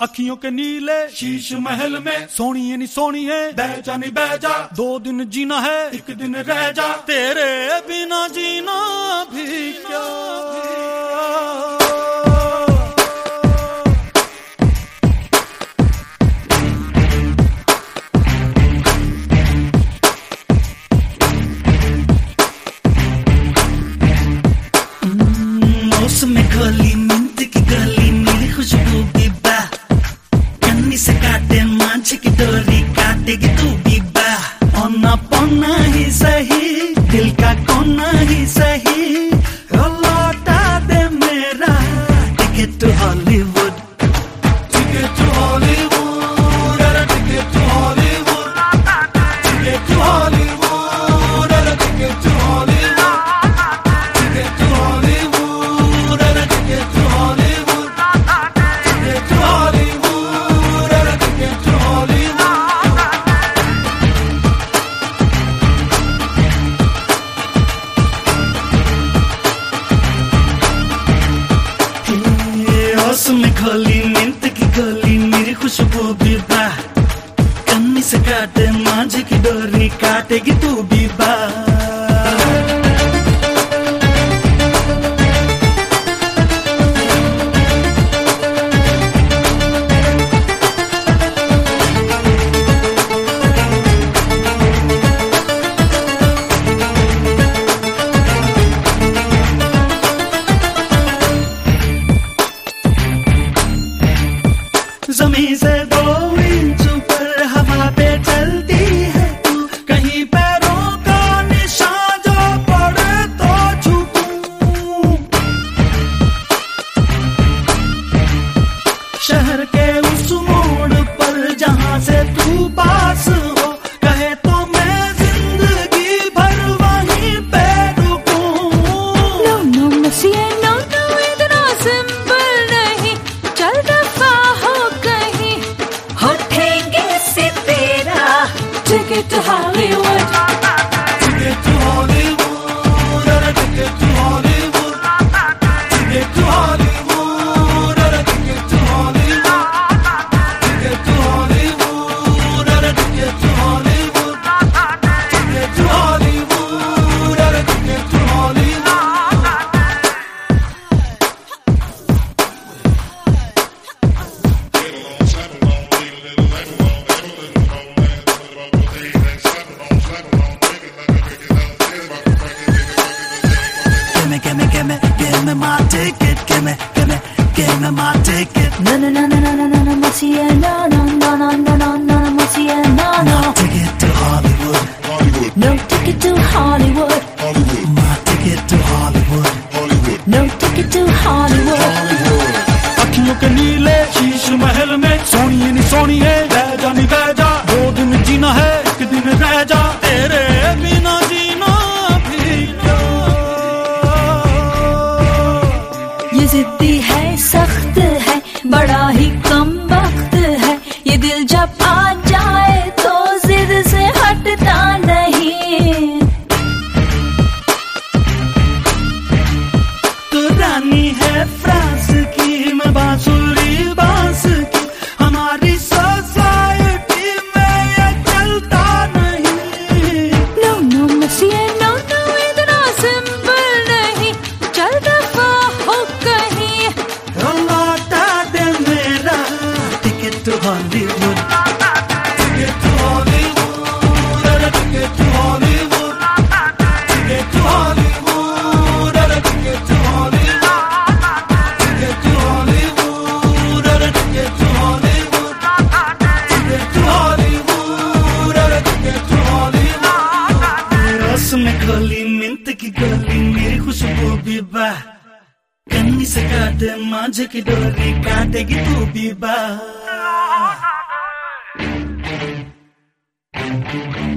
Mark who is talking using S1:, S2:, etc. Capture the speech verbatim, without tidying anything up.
S1: अखियों के नीले शीश महल में सोनी है नी सोनी है बैजा नी बैजा दो दिन जीना है एक दिन रह जा तेरे बिना जीना भी क्या
S2: में गली मिंट की गली मेरी खुशबू भी बा कन्नी से काटे मांझ की डोरी काटेगी तू भी बा पौना पौना ही सही दिल का कोना ही सही लौटा दे मेरा ticket to Hollywood ticket to Hollywood ticket to Hollywood ticket to Hollywood ticket to Hollywood ticket to Hollywood में खोली मिंट की गोली मेरी खुशबू भी बा कन्नी से काटे मांझ की डोरी काटेगी तू भी बा ज़मीन से दो इंच ऊपर हवा पे चलती है तू कहीं पैरों का निशान जो पड़े तो छूपूं शहर के उस मोड़ पर जहां से तू पास हो कहे तो मैं जिंदगी भर वहीं पे रुकूं
S3: नो नो मसीहे नो नो इतना सिंपल नहीं चल दफा Ticket to Hollywood.
S2: Ticket to Hollywood. Ticket to Hollywood. Ticket to Hollywood. Ticket to Hollywood. Ticket to Hollywood. Ticket to Hollywood. Ticket to Hollywood. Ticket to Hollywood. Give me, give me, give me my ticket. Give me, give me, give me my ticket.
S3: No, no, no, no, no, no, no, no, monsieur, no, no, no, no, no, no, no, monsieur, no, no.
S2: My ticket to Hollywood.
S4: Hollywood.
S3: No ticket to Hollywood.
S4: Hollywood.
S2: My ticket to Hollywood.
S4: Hollywood.
S3: No ticket to Hollywood.
S4: Hollywood.
S1: अखियों के नीले शीश महल में सोनी है नी सोनी है बैजा नी बैजा दो दिन जीना है एक दिन रह जा तेरे बिना जीना भी क्या
S3: ये जिद्दी है सख्त है बड़ा ही कम वक्त है ये दिल जब आ जाए तो जिद से हटता नहीं
S2: तो रानी है फ्रांस की मैं बांसुरी बांस की हमारी सोसाइटी में ये चलता नहीं
S3: नो नो मसीहे नो नो इतना सिंपल नहीं चल दफा हो कहीं
S2: लौटा दे मेरा ticket to Hollywood ticket to Hollywood ticket to Hollywood ticket to Hollywood ticket to Hollywood ticket to Hollywood ticket to Hollywood ticket to Hollywood ticket to Hollywood रस में खोली मिंट की गोली मेरी खुशबू भी बा कन्नी से काटे मांझ की डोरी काटेगी तू भी बा